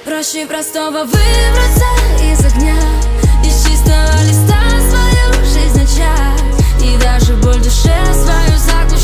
Проще простого выбраться из огня, из чистого листа свою жизнь начать, и даже боль в душе свою заглушить.